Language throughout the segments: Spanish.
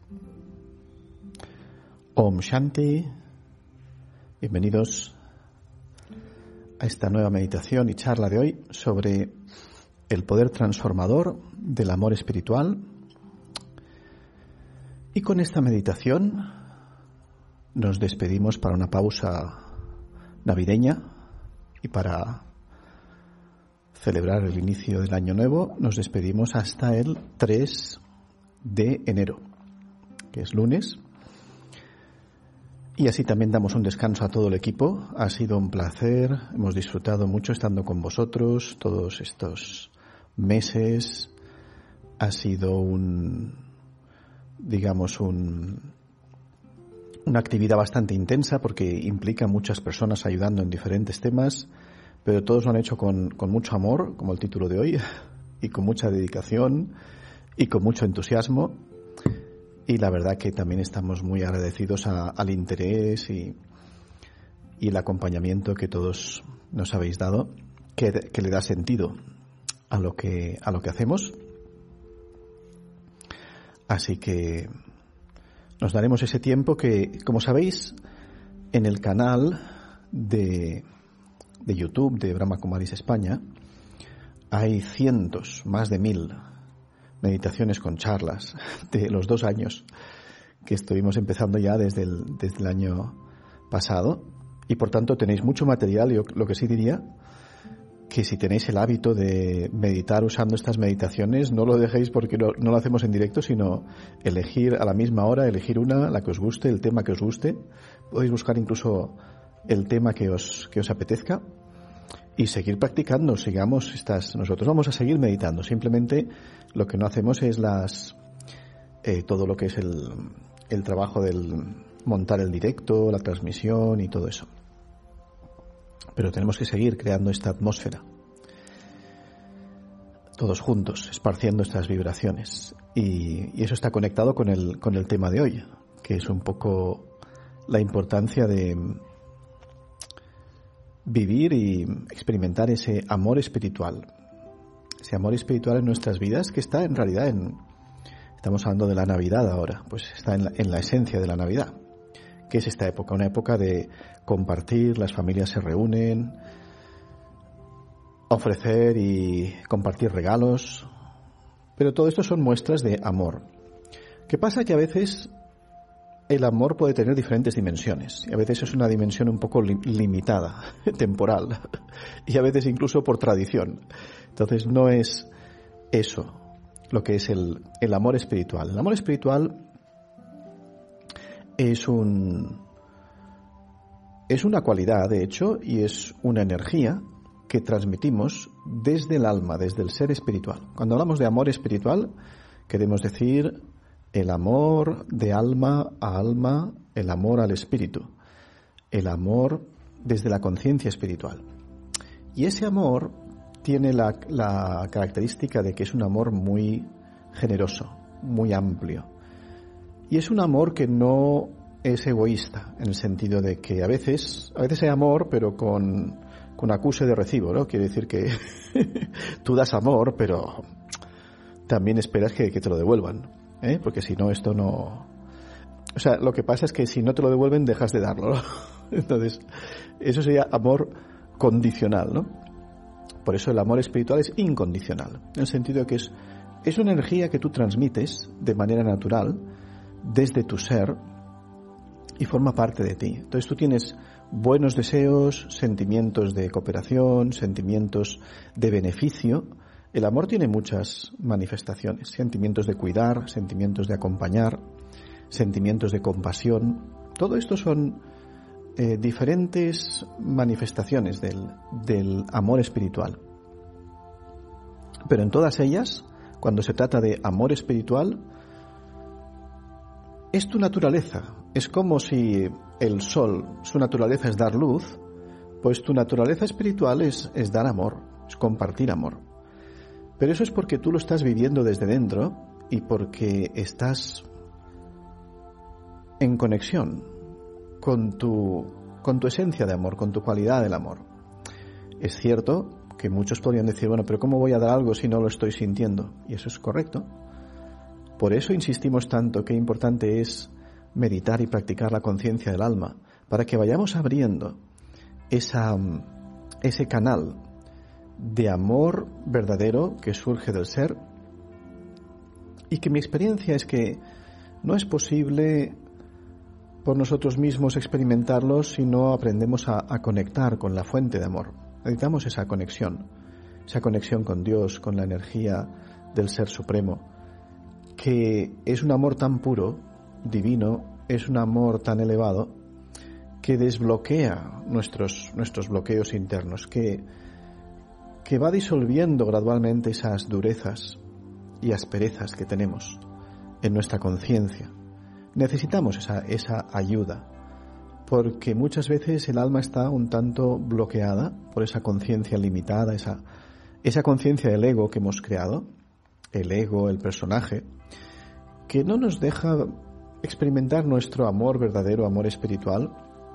Om Shanti, bienvenidos a esta nueva meditación y charla de hoy sobre el poder transformador del amor espiritual. Y con esta meditación nos despedimos para una pausa navideña y para celebrar el inicio del año nuevo nos despedimos hasta el 3 de enero, que es lunes. Y así también damos un descanso a todo el equipo. Ha sido un placer, hemos disfrutado mucho estando con vosotros todos estos meses. Ha sido una actividad bastante intensa porque implica muchas personas ayudando en diferentes temas, pero todos lo han hecho con mucho amor, como el título de hoy, y con mucha dedicación y con mucho entusiasmo. Y la verdad que también estamos muy agradecidos al interés y el acompañamiento que todos nos habéis dado, que le da sentido a lo que hacemos. Así que nos daremos ese tiempo que, como sabéis, en el canal de YouTube de Brahma Kumaris España hay cientos, más de 1000 meditaciones con charlas de los 2 años que estuvimos empezando ya desde el año pasado, y por tanto tenéis mucho material. Yo lo que sí diría que si tenéis el hábito de meditar usando estas meditaciones, no lo dejéis porque no lo hacemos en directo, sino elegir a la misma hora, elegir la que os guste, el tema que os guste. Podéis buscar incluso el tema que os apetezca y seguir practicando. Nosotros vamos a seguir meditando. Simplemente lo que no hacemos es todo lo que es el trabajo del montar el directo, la transmisión y todo eso. Pero tenemos que seguir creando esta atmósfera, todos juntos, esparciendo estas vibraciones. Y eso está conectado con el tema de hoy, que es un poco la importancia de vivir y experimentar ese amor espiritual. Ese amor espiritual en nuestras vidas que está en realidad estamos hablando de la Navidad ahora, pues está en la esencia de la Navidad. ¿Qué es esta época? Una época de compartir, las familias se reúnen, ofrecer y compartir regalos, pero todo esto son muestras de amor. ¿Qué pasa? Que a veces el amor puede tener diferentes dimensiones, y a veces es una dimensión un poco limitada, temporal, y a veces incluso por tradición. Entonces no es eso lo que es el amor espiritual. El amor espiritual es una cualidad, de hecho, y es una energía que transmitimos desde el alma, desde el ser espiritual. Cuando hablamos de amor espiritual, queremos decir el amor de alma a alma, el amor al espíritu, el amor desde la conciencia espiritual. Y ese amor tiene la característica de que es un amor muy generoso, muy amplio. Y es un amor que no es egoísta, en el sentido de que a veces hay amor, pero con acuse de recibo, ¿no? Quiere decir que tú das amor, pero también esperas que te lo devuelvan, ¿eh? Porque si no, esto no... O sea, lo que pasa es que si no te lo devuelven, dejas de darlo, ¿no? Entonces, eso sería amor condicional, ¿no? Por eso el amor espiritual es incondicional, en el sentido de que es una energía que tú transmites de manera natural desde tu ser y forma parte de ti. Entonces tú tienes buenos deseos, sentimientos de cooperación, sentimientos de beneficio. El amor tiene muchas manifestaciones, sentimientos de cuidar, sentimientos de acompañar, sentimientos de compasión. Todo esto son diferentes manifestaciones del amor espiritual. Pero en todas ellas, cuando se trata de amor espiritual, es tu naturaleza. Es como si el sol, su naturaleza es dar luz, pues tu naturaleza espiritual es dar amor, es compartir amor. Pero eso es porque tú lo estás viviendo desde dentro y porque estás en conexión con tu esencia de amor, con tu cualidad del amor. Es cierto que muchos podrían decir, bueno, pero ¿cómo voy a dar algo si no lo estoy sintiendo? Y eso es correcto. Por eso insistimos tanto que importante es meditar y practicar la conciencia del alma, para que vayamos abriendo ese canal de amor verdadero que surge del ser, y que mi experiencia es que no es posible por nosotros mismos experimentarlo si no aprendemos a conectar con la fuente de amor. Necesitamos esa conexión con Dios, con la energía del Ser Supremo, que es un amor tan puro, divino, es un amor tan elevado, que desbloquea nuestros bloqueos internos, que va disolviendo gradualmente esas durezas y asperezas que tenemos en nuestra conciencia. Necesitamos esa ayuda, porque muchas veces el alma está un tanto bloqueada por esa conciencia limitada, esa conciencia del ego que hemos creado, el ego, el personaje, que no nos deja experimentar nuestro amor verdadero, amor espiritual,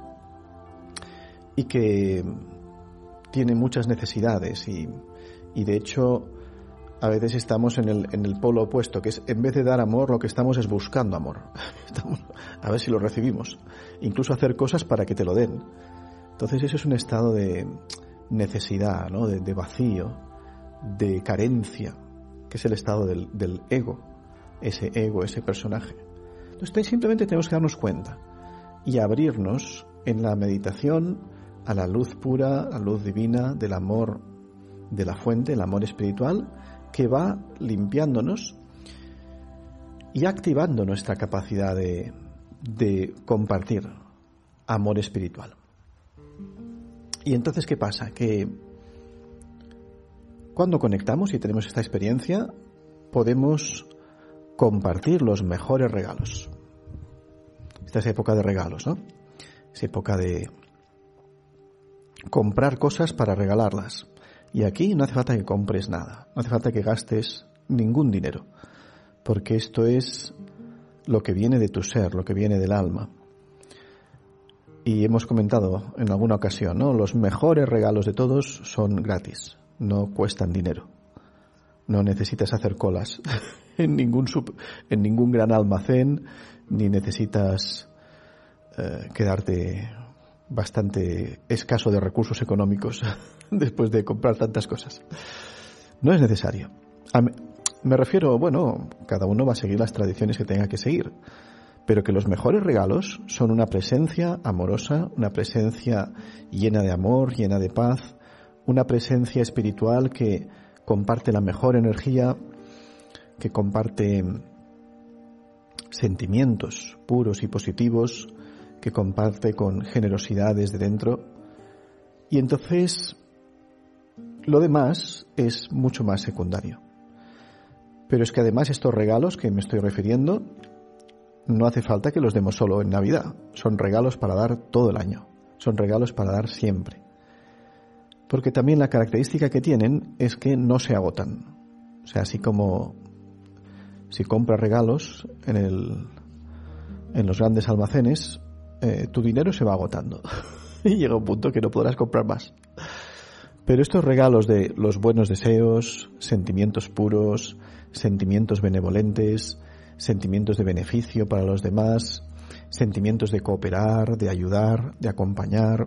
y que tiene muchas necesidades y de hecho a veces estamos en el polo opuesto, que es, en vez de dar amor, lo que estamos es buscando amor. Estamos a ver si lo recibimos, incluso hacer cosas para que te lo den. Entonces eso es un estado de necesidad, ¿no? de vacío, de carencia, que es el estado del ego, ese personaje. Entonces simplemente tenemos que darnos cuenta y abrirnos en la meditación a la luz pura, la luz divina del amor de la fuente, el amor espiritual, que va limpiándonos y activando nuestra capacidad de compartir amor espiritual. Y entonces, ¿qué pasa? Que cuando conectamos y tenemos esta experiencia, podemos compartir los mejores regalos. Esta es época de regalos, ¿no? Es época de comprar cosas para regalarlas. Y aquí no hace falta que compres nada, no hace falta que gastes ningún dinero, porque esto es lo que viene de tu ser, lo que viene del alma. Y hemos comentado en alguna ocasión, ¿no? Los mejores regalos de todos son gratis, no cuestan dinero. No necesitas hacer colas en ningún gran almacén, ni necesitas quedarte bastante escaso de recursos económicos después de comprar tantas cosas. No es necesario. Me refiero, bueno, cada uno va a seguir las tradiciones que tenga que seguir, pero que los mejores regalos son una presencia amorosa, una presencia llena de amor, llena de paz, una presencia espiritual que comparte la mejor energía, que comparte sentimientos puros y positivos, que comparte con generosidad desde dentro. Y entonces lo demás es mucho más secundario. Pero es que además estos regalos que me estoy refiriendo no hace falta que los demos solo en Navidad. Son regalos para dar todo el año. Son regalos para dar siempre. Porque también la característica que tienen es que no se agotan. O sea, así como si compras regalos en los grandes almacenes, tu dinero se va agotando y llega un punto que no podrás comprar más. Pero estos regalos de los buenos deseos, sentimientos puros, sentimientos benevolentes, sentimientos de beneficio para los demás, sentimientos de cooperar, de ayudar, de acompañar,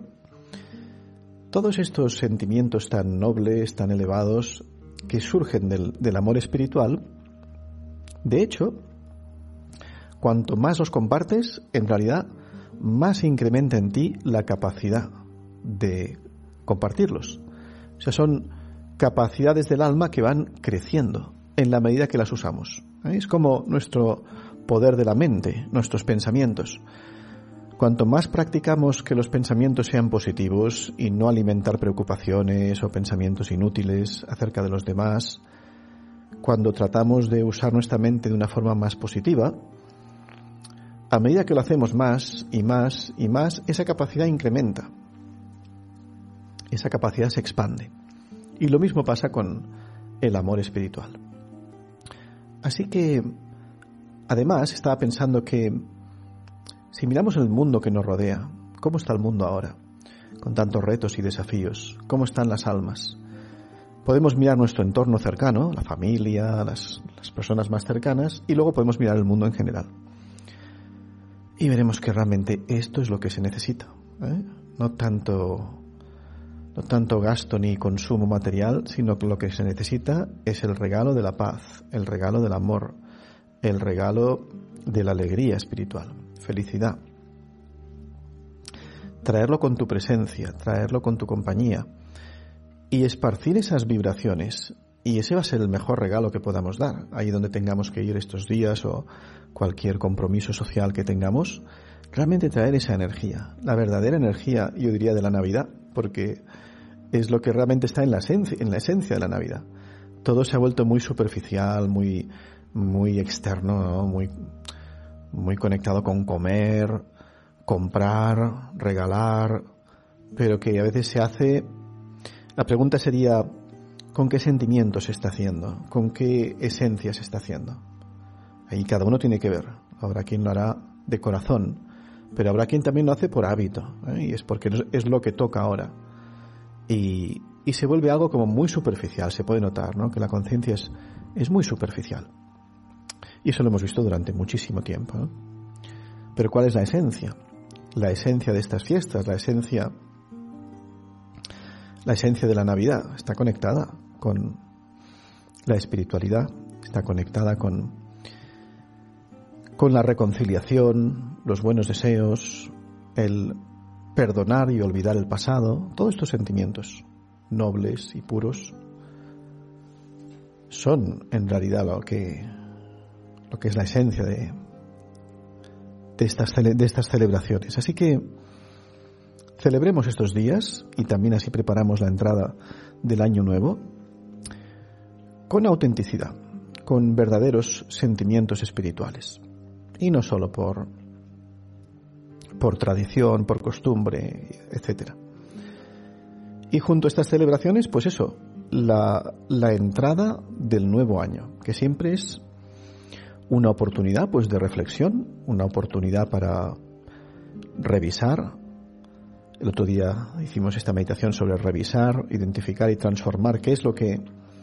todos estos sentimientos tan nobles, tan elevados, que surgen del amor espiritual, de hecho, cuanto más los compartes, en realidad más incrementa en ti la capacidad de compartirlos. O sea, son capacidades del alma que van creciendo en la medida que las usamos. Es como nuestro poder de la mente, nuestros pensamientos. Cuanto más practicamos que los pensamientos sean positivos y no alimentar preocupaciones o pensamientos inútiles acerca de los demás, cuando tratamos de usar nuestra mente de una forma más positiva, a medida que lo hacemos más y más y más, esa capacidad incrementa. Esa capacidad se expande. Y lo mismo pasa con el amor espiritual. Así que, además, estaba pensando que si miramos el mundo que nos rodea, ¿cómo está el mundo ahora? Con tantos retos y desafíos, ¿cómo están las almas? Podemos mirar nuestro entorno cercano, la familia, las personas más cercanas, y luego podemos mirar el mundo en general. Y veremos que realmente esto es lo que se necesita, ¿eh? No tanto gasto ni consumo material, sino que lo que se necesita es el regalo de la paz, el regalo del amor, el regalo de la alegría espiritual, felicidad. Traerlo con tu presencia, traerlo con tu compañía y esparcir esas vibraciones. Y ese va a ser el mejor regalo que podamos dar, ahí donde tengamos que ir estos días o cualquier compromiso social que tengamos, realmente traer esa energía, la verdadera energía, yo diría, de la Navidad, porque es lo que realmente está en la esencia de la Navidad. Todo se ha vuelto muy superficial, muy externo, ¿no? Muy conectado con comer, comprar, regalar, pero que a veces se hace... La pregunta sería, ¿con qué sentimiento se está haciendo? ¿Con qué esencia se está haciendo? Ahí cada uno tiene que ver. Habrá quien lo hará de corazón, pero habrá quien también lo hace por hábito, ¿eh? Y es porque es lo que toca ahora. Y se vuelve algo como muy superficial, se puede notar, ¿no? Que la conciencia es muy superficial. Y eso lo hemos visto durante muchísimo tiempo, ¿no? Pero ¿cuál es la esencia? La esencia de estas fiestas, la esencia de la Navidad está conectada con la espiritualidad, está conectada con la reconciliación, los buenos deseos, el perdonar y olvidar el pasado. Todos estos sentimientos nobles y puros son en realidad lo que es la esencia de estas celebraciones. Así que celebremos estos días y también así preparamos la entrada del año nuevo con autenticidad, con verdaderos sentimientos espirituales y no solo por tradición, por costumbre, etcétera. Y junto a estas celebraciones, pues eso, la entrada del nuevo año, que siempre es una oportunidad pues de reflexión, una oportunidad para revisar. El otro día hicimos esta meditación sobre revisar, identificar y transformar qué es lo que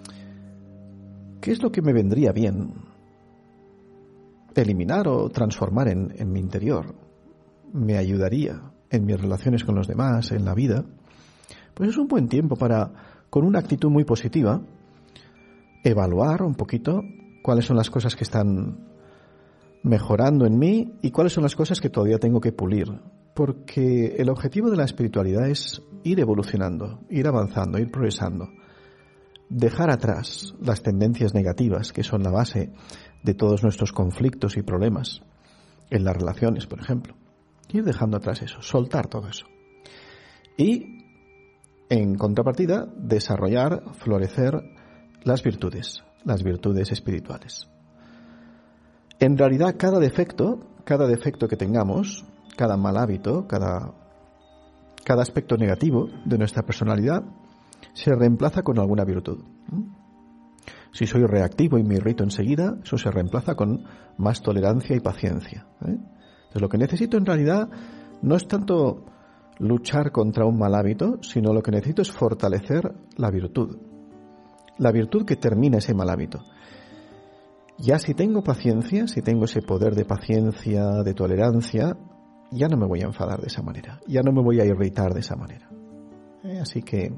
me vendría bien eliminar o transformar en mi interior, me ayudaría en mis relaciones con los demás, en la vida. Pues es un buen tiempo para, con una actitud muy positiva, evaluar un poquito cuáles son las cosas que están mejorando en mí y cuáles son las cosas que todavía tengo que pulir. Porque el objetivo de la espiritualidad es ir evolucionando, ir avanzando, ir progresando. Dejar atrás las tendencias negativas que son la base de todos nuestros conflictos y problemas en las relaciones, por ejemplo. Ir dejando atrás eso, soltar todo eso. Y, en contrapartida, desarrollar, florecer las virtudes espirituales. En realidad, cada defecto que tengamos, cada mal hábito, cada aspecto negativo de nuestra personalidad, se reemplaza con alguna virtud. Si soy reactivo y me irrito enseguida, eso se reemplaza con más tolerancia y paciencia, ¿eh? Entonces, lo que necesito en realidad no es tanto luchar contra un mal hábito, sino lo que necesito es fortalecer la virtud que termina ese mal hábito. Ya si tengo paciencia, si tengo ese poder de paciencia, de tolerancia, ya no me voy a enfadar de esa manera, ya no me voy a irritar de esa manera. Así que,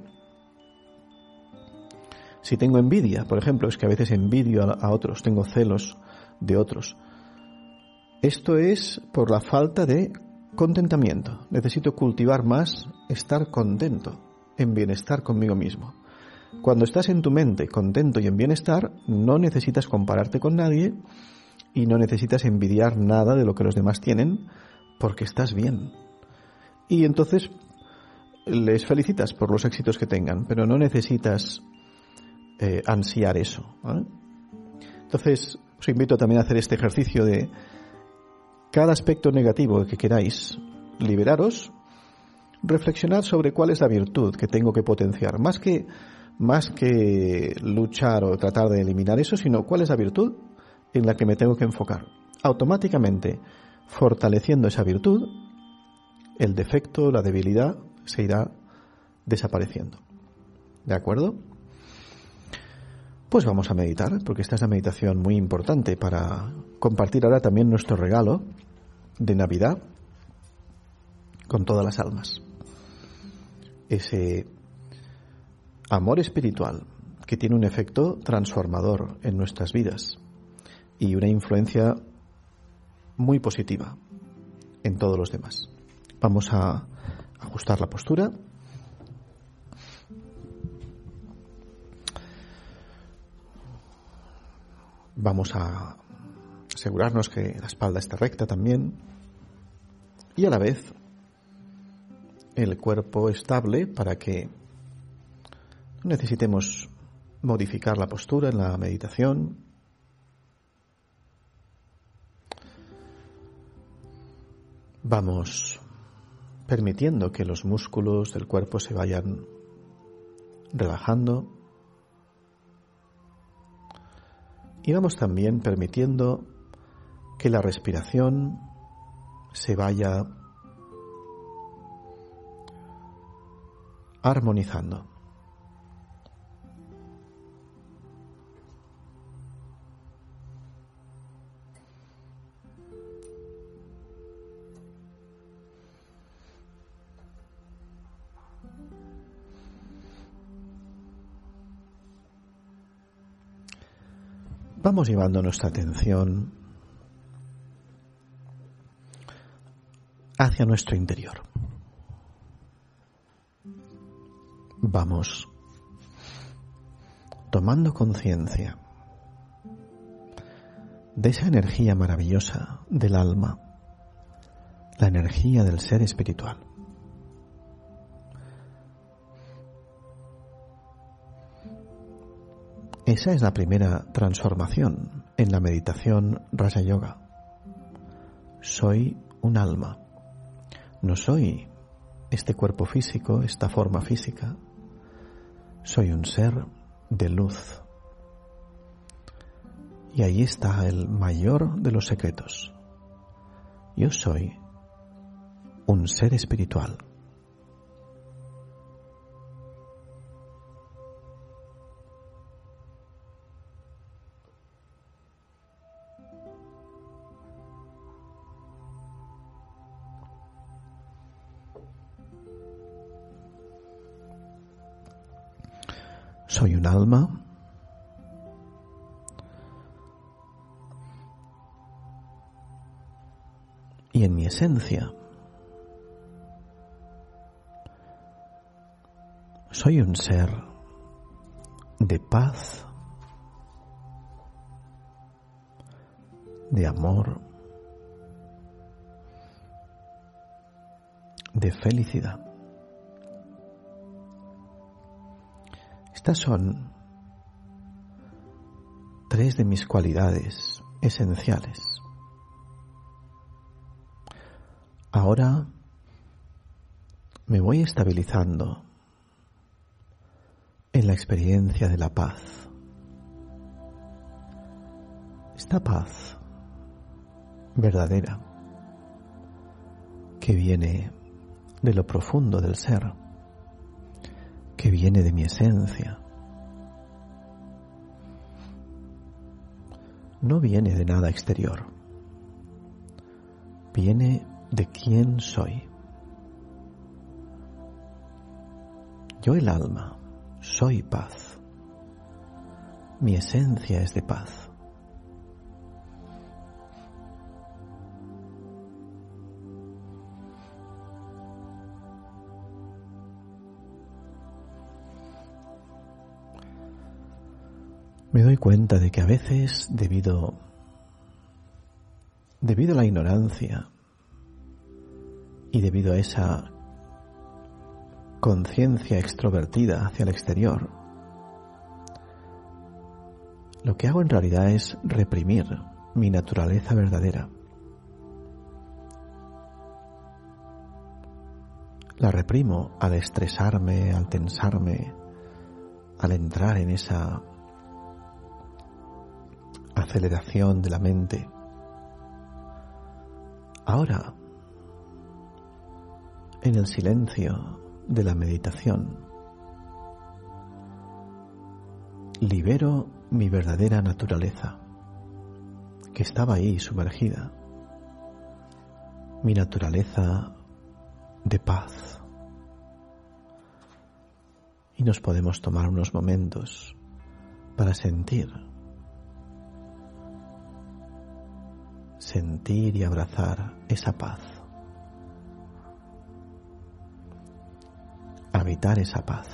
si tengo envidia, por ejemplo, es que a veces envidio a otros, tengo celos de otros. Esto es por la falta de contentamiento. Necesito cultivar más, estar contento, en bienestar conmigo mismo. Cuando estás en tu mente contento y en bienestar, no necesitas compararte con nadie y no necesitas envidiar nada de lo que los demás tienen, porque estás bien. Y entonces les felicitas por los éxitos que tengan, pero no necesitas ansiar eso, ¿eh? Entonces os invito también a hacer este ejercicio de cada aspecto negativo que queráis liberaros, reflexionad sobre cuál es la virtud que tengo que potenciar, más que luchar o tratar de eliminar eso, sino cuál es la virtud en la que me tengo que enfocar. Automáticamente, fortaleciendo esa virtud, el defecto, la debilidad se irá desapareciendo. ¿De acuerdo? Pues vamos a meditar, porque esta es una meditación muy importante para compartir ahora también nuestro regalo de Navidad con todas las almas. Ese amor espiritual que tiene un efecto transformador en nuestras vidas y una influencia muy positiva en todos los demás. Vamos a ajustar la postura. Vamos a asegurarnos que la espalda esté recta también y a la vez el cuerpo estable para que no necesitemos modificar la postura en la meditación. Vamos permitiendo que los músculos del cuerpo se vayan relajando y vamos también permitiendo que la respiración se vaya armonizando. Vamos llevando nuestra atención hacia nuestro interior. Vamos tomando conciencia de esa energía maravillosa del alma, la energía del ser espiritual. Esa es la primera transformación en la meditación Raja Yoga. Soy un alma. No soy este cuerpo físico, esta forma física. Soy un ser de luz. Y ahí está el mayor de los secretos. Yo soy un ser espiritual. Soy un alma y en mi esencia soy un ser de paz, de amor, de felicidad. Estas son tres de mis cualidades esenciales. Ahora me voy estabilizando en la experiencia de la paz. Esta paz verdadera que viene de lo profundo del ser, que viene de mi esencia. No viene de nada exterior. Viene de quién soy. Yo, el alma, soy paz. Mi esencia es de paz. Me doy cuenta de que a veces, debido a la ignorancia y debido a esa conciencia extrovertida hacia el exterior, lo que hago en realidad es reprimir mi naturaleza verdadera. La reprimo al estresarme, al tensarme, al entrar en esa aceleración de la mente. Ahora, en el silencio de la meditación, libero mi verdadera naturaleza, que estaba ahí sumergida, mi naturaleza de paz. Y nos podemos tomar unos momentos para sentir y abrazar esa paz, habitar esa paz.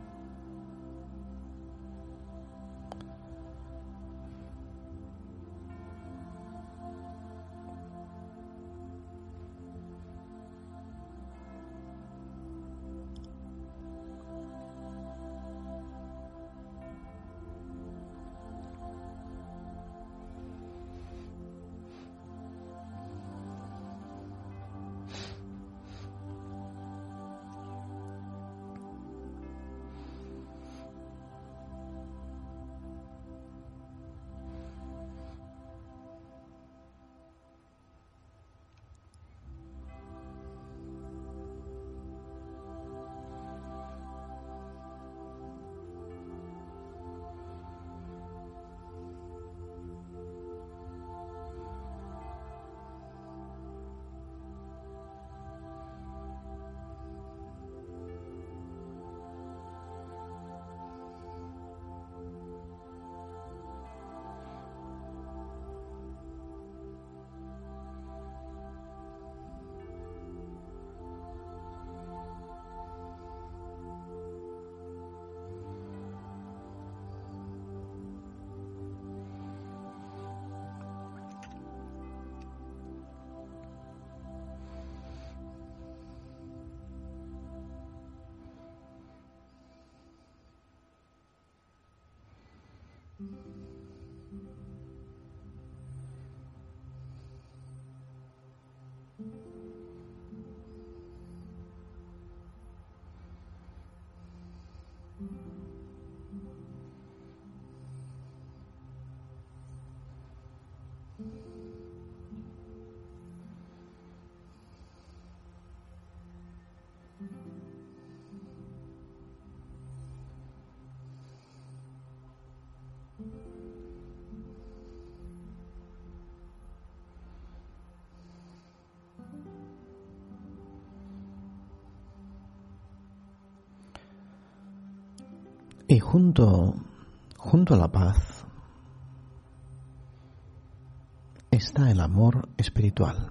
Y junto a la paz está el amor espiritual,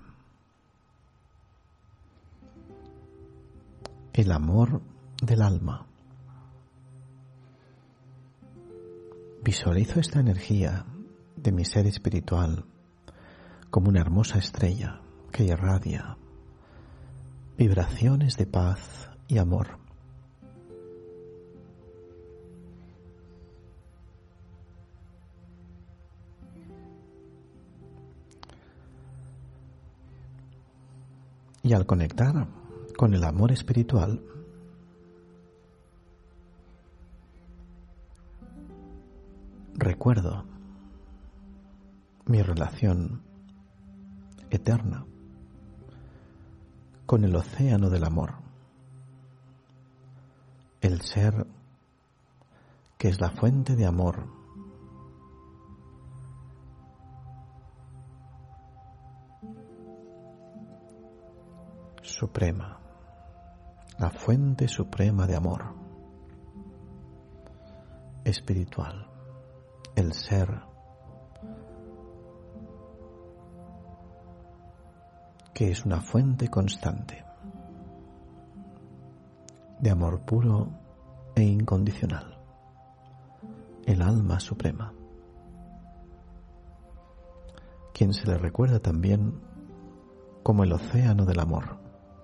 el amor del alma. Visualizo esta energía de mi ser espiritual como una hermosa estrella que irradia vibraciones de paz y amor. Y al conectar con el amor espiritual, recuerdo mi relación eterna con el océano del amor, el ser que es la fuente de amor suprema, la fuente suprema de amor espiritual, el ser que es una fuente constante de amor puro e incondicional, el alma suprema, quien se le recuerda también como el océano del amor.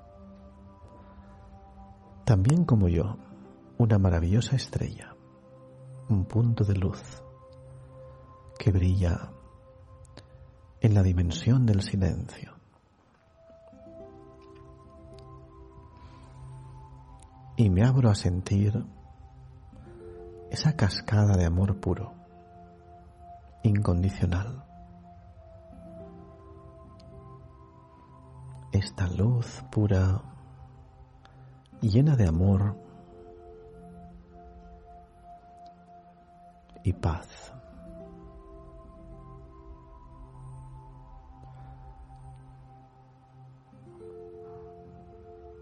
También como yo, una maravillosa estrella, un punto de luz que brilla en la dimensión del silencio. Y me abro a sentir esa cascada de amor puro, incondicional. Esta luz pura, llena de amor y paz.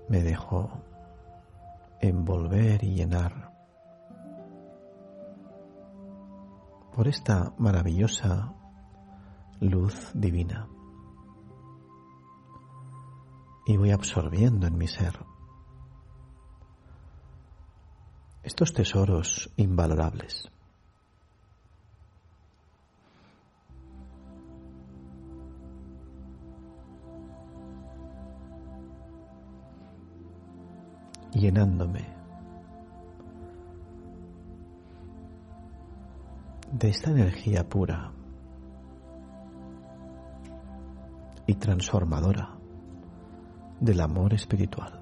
Me dejo envolver y llenar por esta maravillosa luz divina. Y voy absorbiendo en mi ser estos tesoros invalorables. Llenándome de esta energía pura y transformadora del amor espiritual.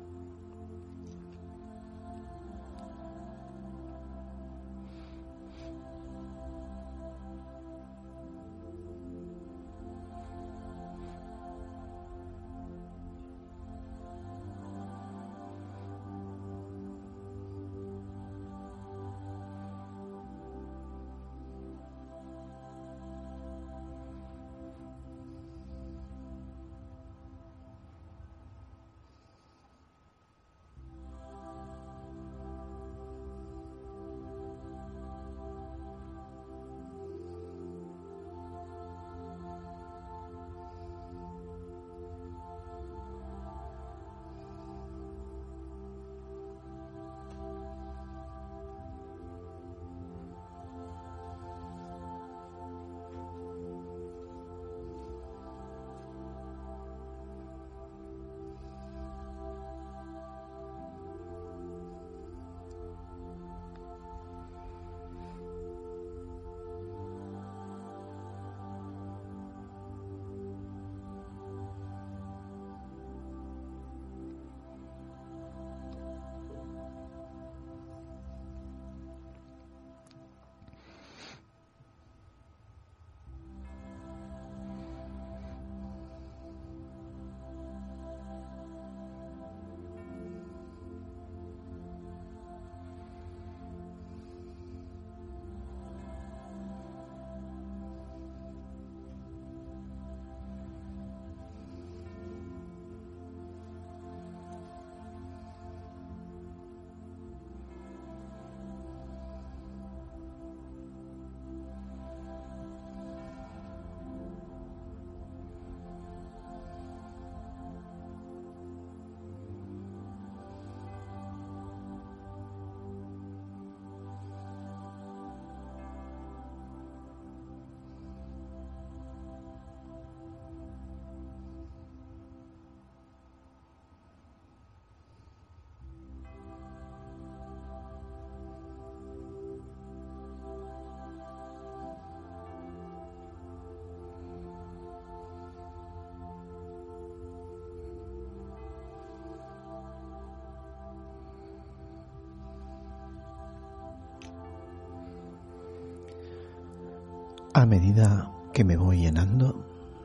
A medida que me voy llenando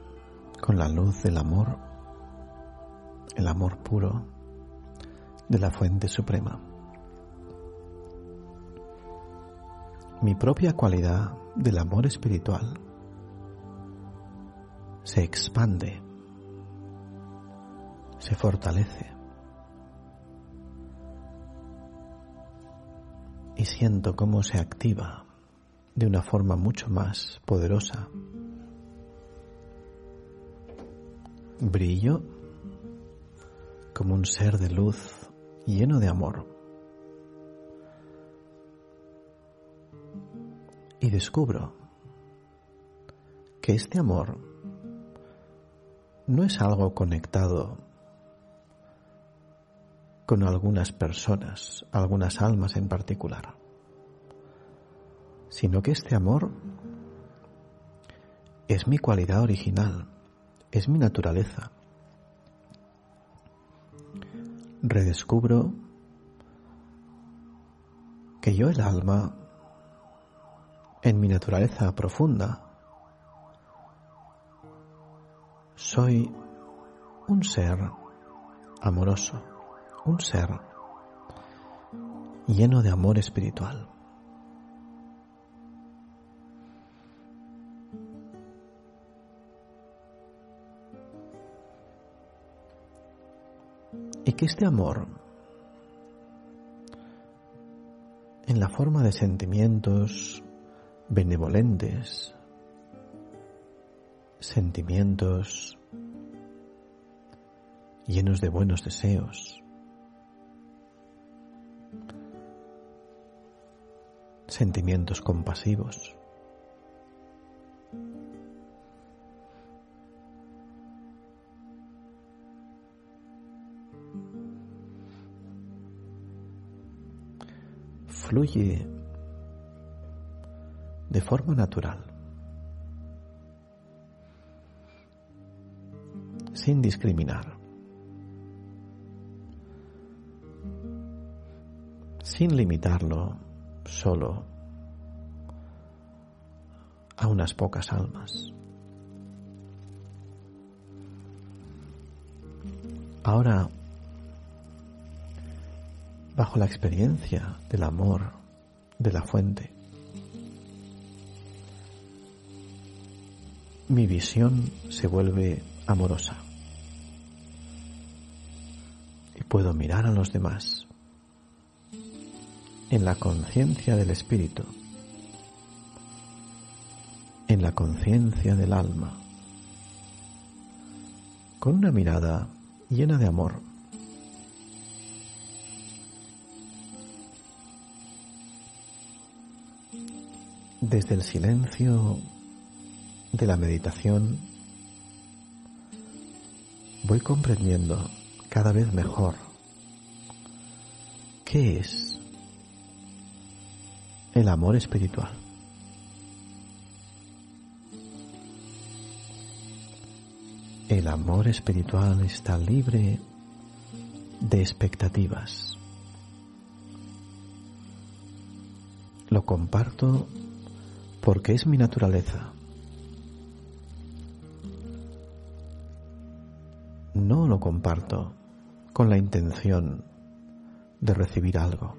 con la luz del amor, el amor puro de la fuente suprema, mi propia cualidad del amor espiritual se expande, se fortalece y siento cómo se activa de una forma mucho más poderosa. Brillo como un ser de luz lleno de amor. Y descubro que este amor no es algo conectado con algunas personas, algunas almas en particular, sino que este amor es mi cualidad original, es mi naturaleza. Redescubro que yo, el alma, en mi naturaleza profunda, soy un ser amoroso, un ser lleno de amor espiritual. Y que este amor, en la forma de sentimientos benevolentes, sentimientos llenos de buenos deseos, sentimientos compasivos, fluye de forma natural, sin discriminar, sin limitarlo solo a unas pocas almas. Ahora, bajo la experiencia del amor de la fuente, mi visión se vuelve amorosa y puedo mirar a los demás en la conciencia del espíritu, en la conciencia del alma, con una mirada llena de amor. Desde el silencio de la meditación voy comprendiendo cada vez mejor qué es el amor espiritual. El amor espiritual está libre de expectativas. Lo comparto porque es mi naturaleza. No lo comparto con la intención de recibir algo.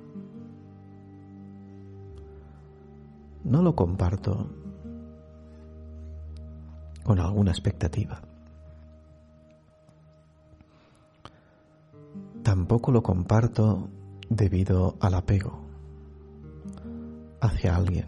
No lo comparto con alguna expectativa. Tampoco lo comparto debido al apego hacia alguien.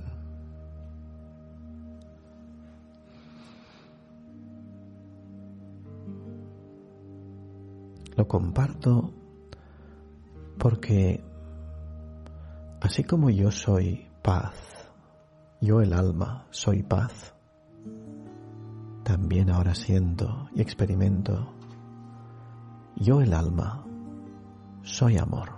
Lo comparto porque así como yo soy paz, yo el alma soy paz, también ahora siento y experimento, yo el alma soy amor.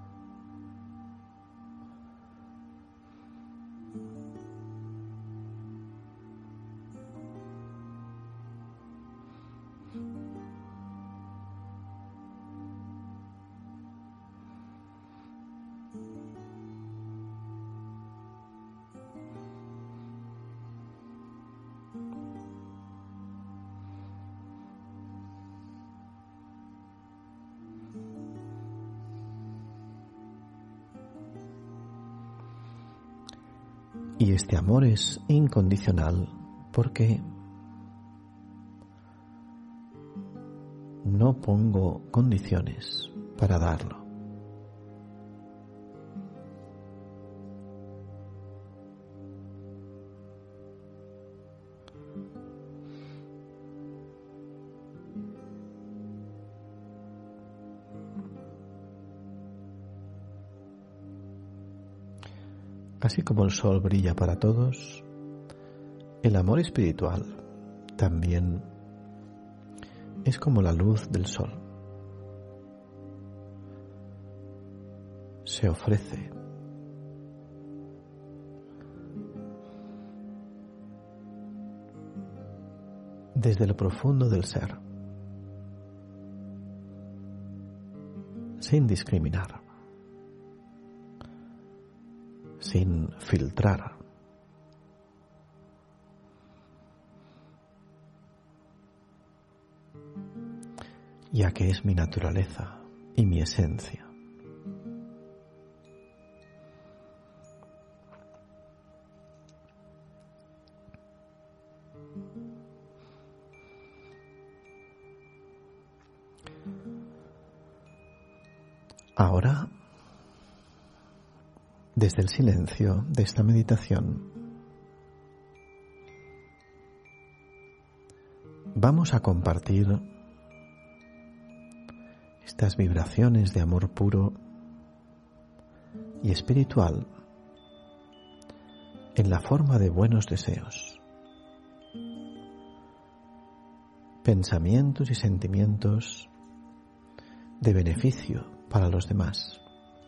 Y este amor es incondicional porque no pongo condiciones para darlo. Así como el sol brilla para todos, el amor espiritual también es como la luz del sol. Se ofrece. Desde lo profundo del ser, sin discriminar, sin filtrar. Ya que es mi naturaleza y mi esencia. Ahora, desde el silencio de esta meditación, vamos a compartir estas vibraciones de amor puro y espiritual en la forma de buenos deseos, pensamientos y sentimientos de beneficio para los demás,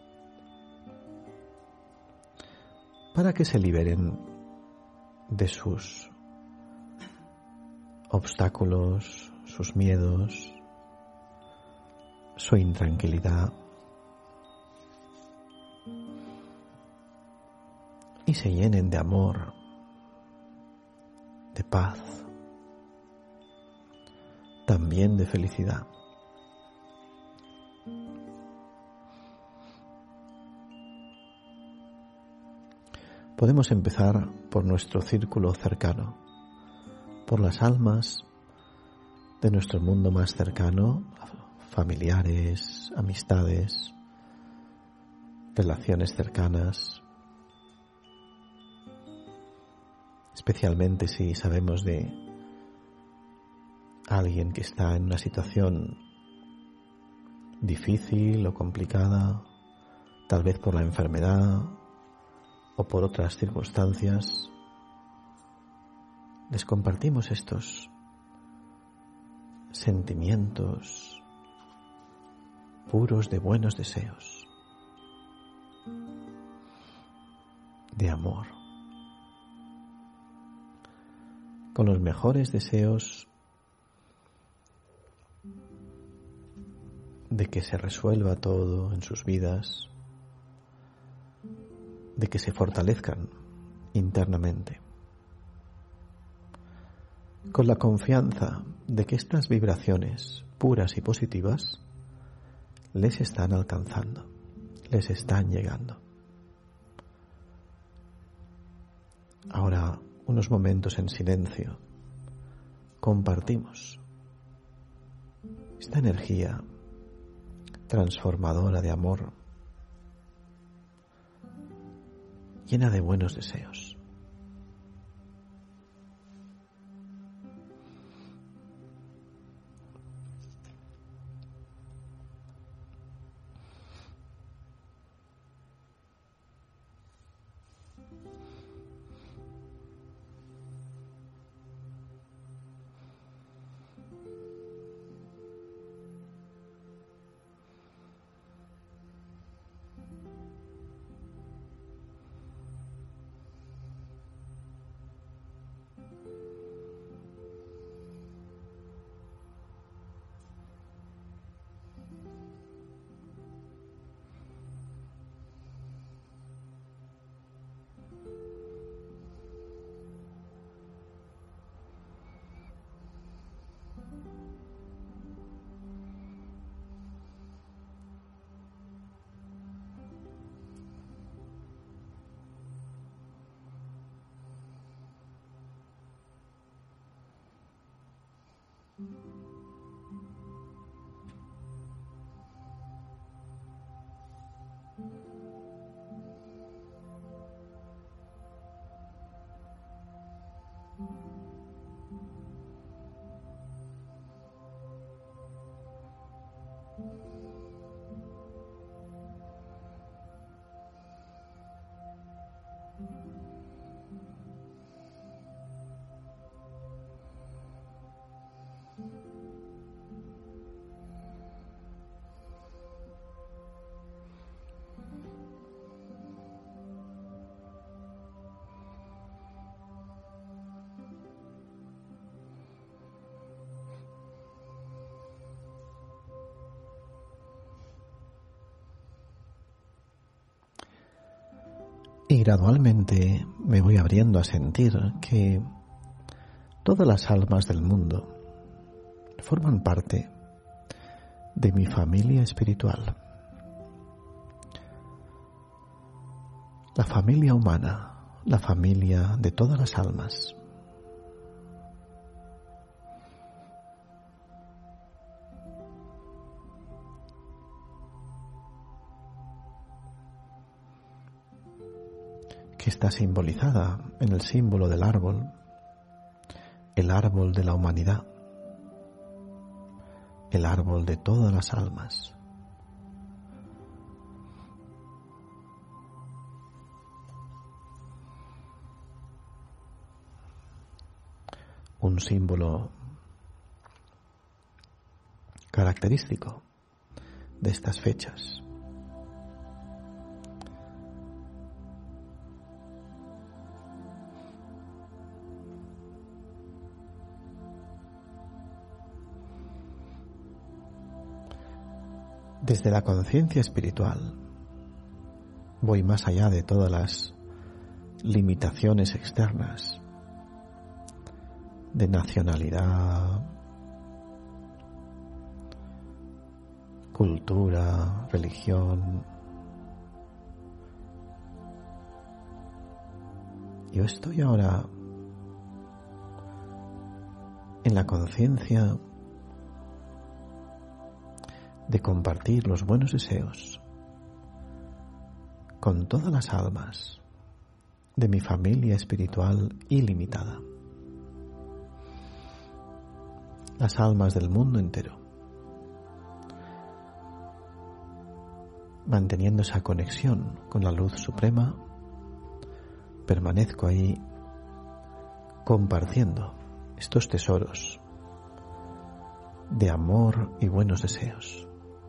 para que se liberen de sus obstáculos, sus miedos, su intranquilidad, y se llenen de amor, de paz, también de felicidad. Podemos empezar por nuestro círculo cercano, por las almas de nuestro mundo más cercano, familiares, amistades, relaciones cercanas, especialmente si sabemos de alguien que está en una situación difícil o complicada, tal vez por la enfermedad o por otras circunstancias. Les compartimos estos sentimientos puros de buenos deseos, de amor, con los mejores deseos de que se resuelva todo en sus vidas, de que se fortalezcan internamente, con la confianza de que estas vibraciones puras y positivas les están alcanzando, les están llegando. Ahora, unos momentos en silencio, compartimos esta energía transformadora de amor, llena de buenos deseos. Y gradualmente me voy abriendo a sentir que todas las almas del mundo forman parte de mi familia espiritual. La familia humana, la familia de todas las almas. que está simbolizada en el símbolo del árbol, el árbol de la humanidad, el árbol de todas las almas. Un símbolo característico de estas fechas. Desde la conciencia espiritual voy más allá de todas las limitaciones externas de nacionalidad, cultura, religión. Yo estoy ahora en la conciencia de compartir los buenos deseos con todas las almas de mi familia espiritual ilimitada, las almas del mundo entero, manteniendo esa conexión con la luz suprema. Permanezco ahí compartiendo estos tesoros de amor y buenos deseos.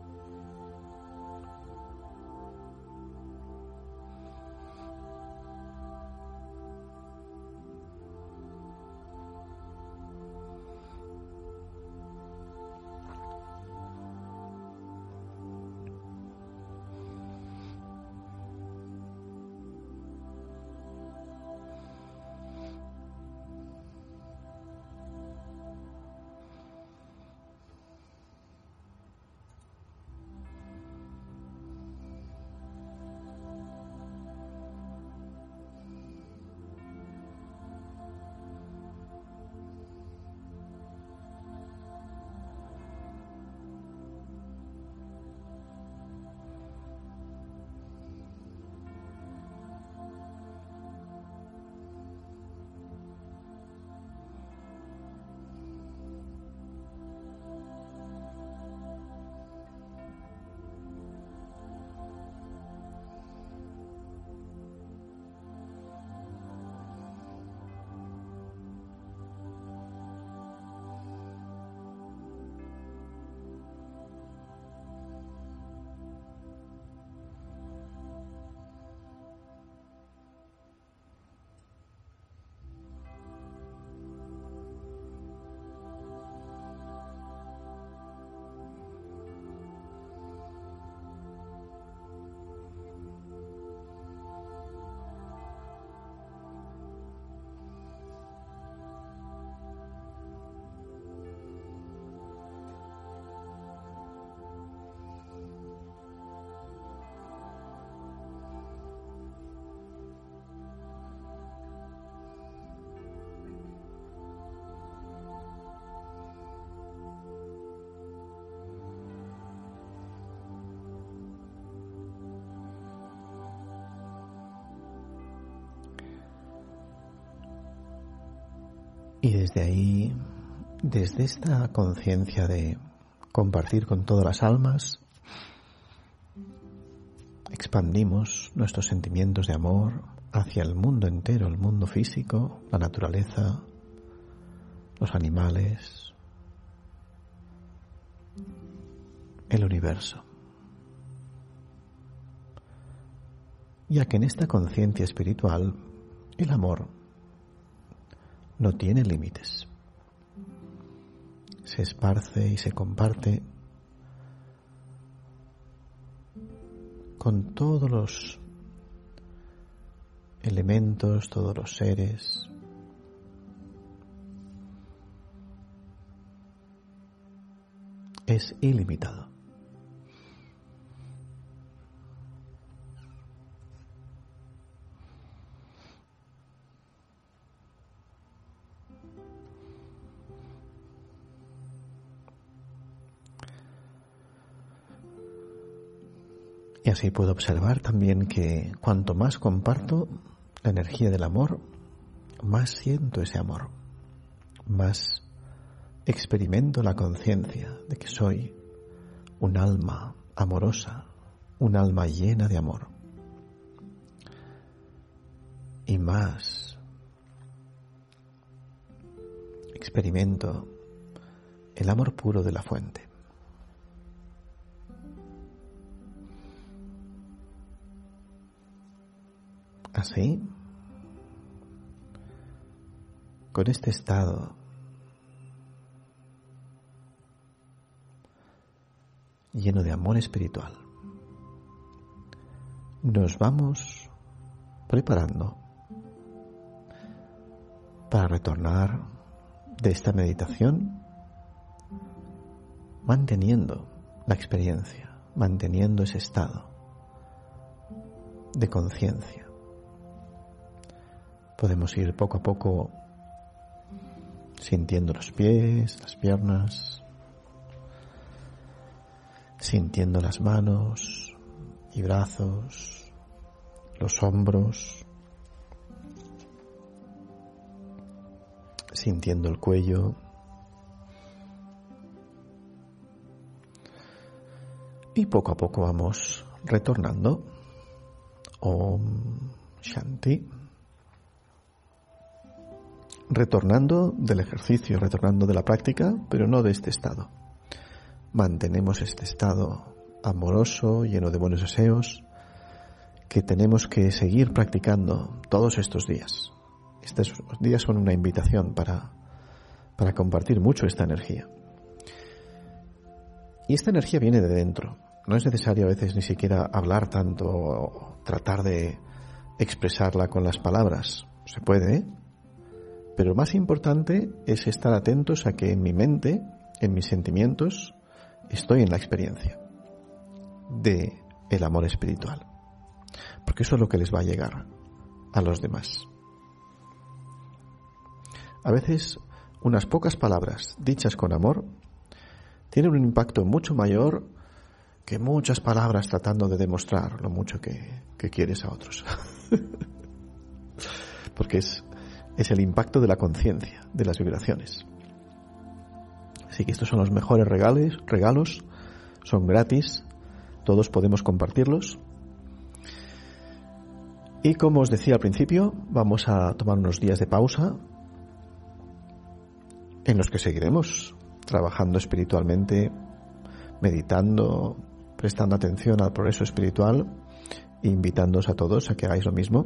Y desde ahí, desde esta conciencia de compartir con todas las almas, expandimos nuestros sentimientos de amor hacia el mundo entero, el mundo físico, la naturaleza, los animales, el universo. Ya que en esta conciencia espiritual el amor no tiene límites. Se esparce y se comparte con todos los elementos, todos los seres. Es ilimitado. Y así puedo observar también que cuanto más comparto, la energía del amor, más siento ese amor, más experimento la conciencia de que soy un alma amorosa, un alma llena de amor. Y más experimento el amor puro de la fuente. Así, con este estado lleno de amor espiritual, nos vamos preparando para retornar de esta meditación manteniendo la experiencia, manteniendo ese estado de conciencia. Podemos ir poco a poco sintiendo los pies, las piernas, sintiendo las manos y brazos, los hombros, sintiendo el cuello. Y poco a poco vamos retornando. Om Shanti. Retornando del ejercicio, retornando de la práctica, pero no de este estado. Mantenemos este estado amoroso, lleno de buenos deseos, que tenemos que seguir practicando todos estos días. Estos días son una invitación para compartir mucho esta energía. Y esta energía viene de dentro. No es necesario a veces ni siquiera hablar tanto o tratar de expresarla con las palabras. Se puede, ¿eh? Pero lo más importante es estar atentos a que en mi mente, en mis sentimientos, estoy en la experiencia de el amor espiritual. Porque eso es lo que les va a llegar a los demás. A veces, unas pocas palabras dichas con amor tienen un impacto mucho mayor que muchas palabras tratando de demostrar lo mucho que quieres a otros. Porque es el impacto de la conciencia, de las vibraciones. Así que estos son los mejores regalos, son gratis, todos podemos compartirlos. Y como os decía al principio, vamos a tomar unos días de pausa en los que seguiremos trabajando espiritualmente, meditando, prestando atención al progreso espiritual e invitándoos a todos a que hagáis lo mismo.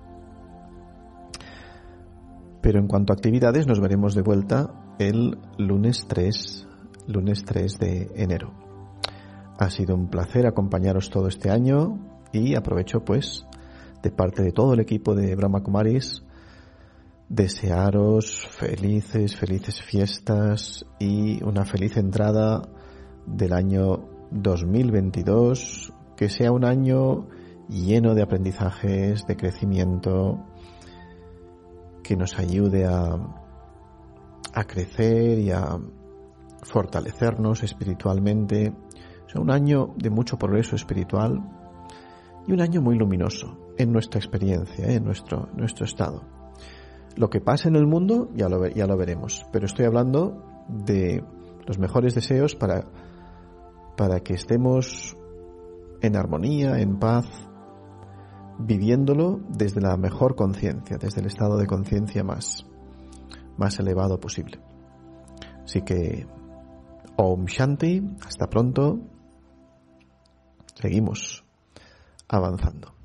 Pero en cuanto a actividades, nos veremos de vuelta el lunes 3 de enero. Ha sido un placer acompañaros todo este año y aprovecho pues de parte de todo el equipo de Brahma Kumaris desearos felices fiestas y una feliz entrada del año 2022, que sea un año lleno de aprendizajes, de crecimiento, que nos ayude a crecer y a fortalecernos espiritualmente. Es un año de mucho progreso espiritual y un año muy luminoso en nuestra experiencia, en nuestro estado. Lo que pasa en el mundo ya lo veremos, pero estoy hablando de los mejores deseos para que estemos en armonía, en paz, viviéndolo desde la mejor conciencia, desde el estado de conciencia más elevado posible. Así que Om Shanti, hasta pronto, seguimos avanzando.